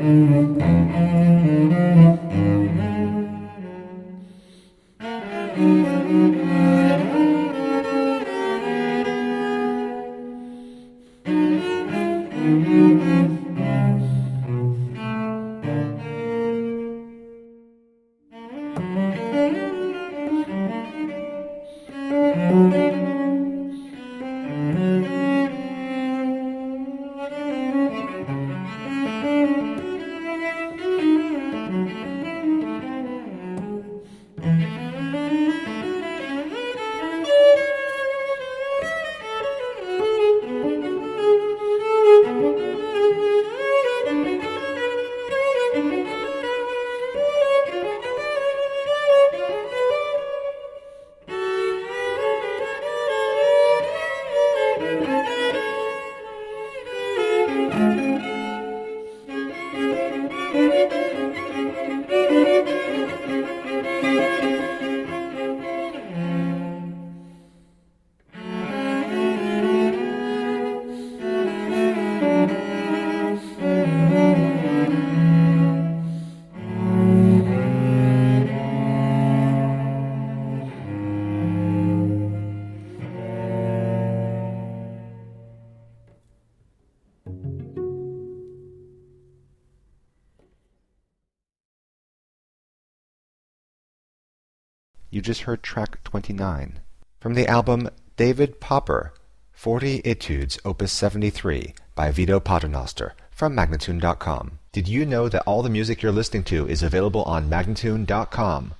You just heard track 29 from the album David Popper, 40 Etudes, Opus 73 by Vito Paternoster from Magnatune.com. Did you know that all the music you're listening to is available on Magnatune.com?